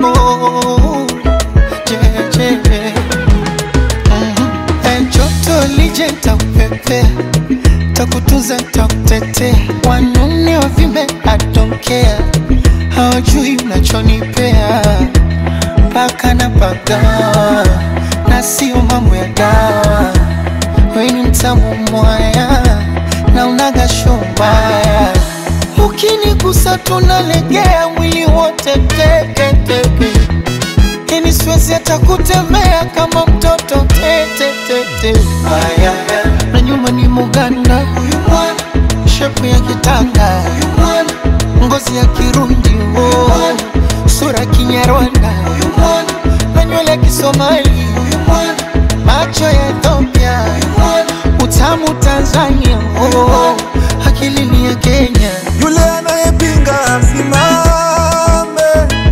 oh, jeje. Joto lije ntakupepea, takutunza ntakutetea. Wanune wavimbe I don't care, hawajui unachonipea. Paka na pagawa, na sio mambo ya dawa. Wewe ni mtamu mwaya, na unaga shombaya. Ukinigusa tunalegea, mwili wote teke teke. Kini siwezi hata kutembea kama mtoto tete tete. Na nyuma ni Muganda, huyu mwana shepu ya kitanga, huyu mwana ngozi ya Kirundi, oh, sura Kinyarwanda, huyu mwana na nywele ya Kisomali, huyu mwana macho ya Ethiopia, huyu mwana utamu Tanzania, oh, akili ni ya Kenya. Yule anayepinga asimame,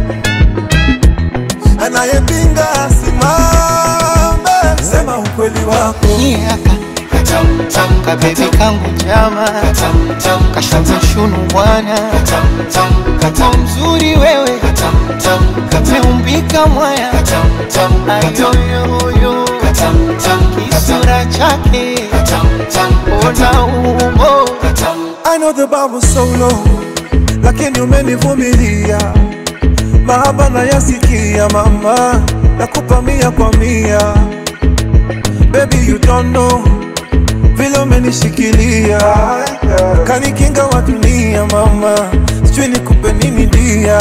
anayepinga asimame, sema ukweli wako. Niaka kabebi kangu jama, kashaza shunu bwana, kata mzuri wewe, umeumbika mwaya, ayoyoyo, kisura chake, ona umbo. I know the bar was so low, lakini umenivumilia. Mahaba na yasikia mama, nakupa 100 kwa 100. Baby you don't know, vile umenishikilia. Kanikinga wa dunia mama, sijui nikupe nini dia.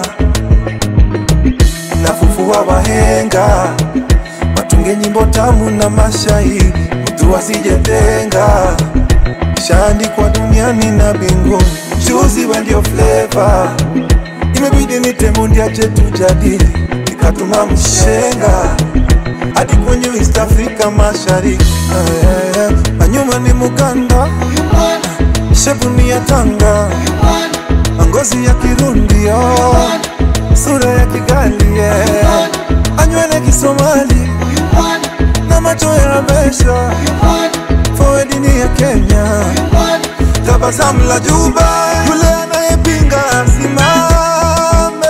Nafufua wahenga, watunge nyimbo tamu na mashairi, mtu asijetenga. Shaandikwa duniani na mbinguni, juzi we ndio flavor. Imebidi nitemundi aje tujadili, nikatuma mshenga hadi kwenye East Africa mashariki. Anyuma ni Muganda, shepu ni ya Tanga, ngozi ya Kirundi, oh, sura ya Kigali, yeah. Anywele Kisomali, na macho ya Habesha, forward ni ya Kenya, tabasamu la Juba. Yule anayepinga asimame,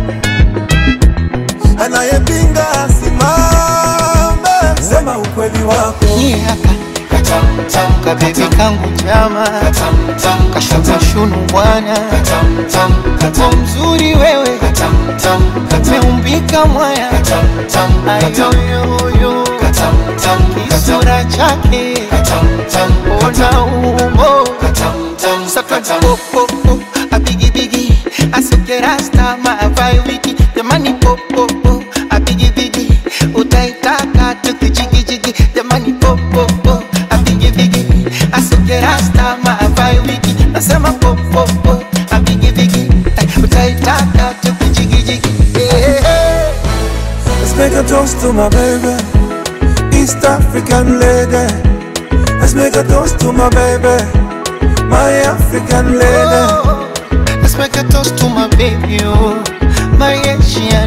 anayepinga asimame, sema ukweli wako. Niaka kabebi kangu jama, kashaza shunu bwana, kata mzuri wewe, umeumbika mwaya, ayoyoyo, kisura chake, ona umbo. Saka popo, a biggie biggie, a suke rasta maavai wiki. Jamani popo, a biggie biggie, utaitaka tukijigi jigi. Jamani popo, a biggie biggie, a suke rasta maavai wiki. Nasema popo, a biggie biggie, utaitaka tukijigi jigi. Let's make a toast to my baby, East African lady. Let's make a toast to my baby, my African lady. Oh, let's make a toast to my baby, oh, my Asian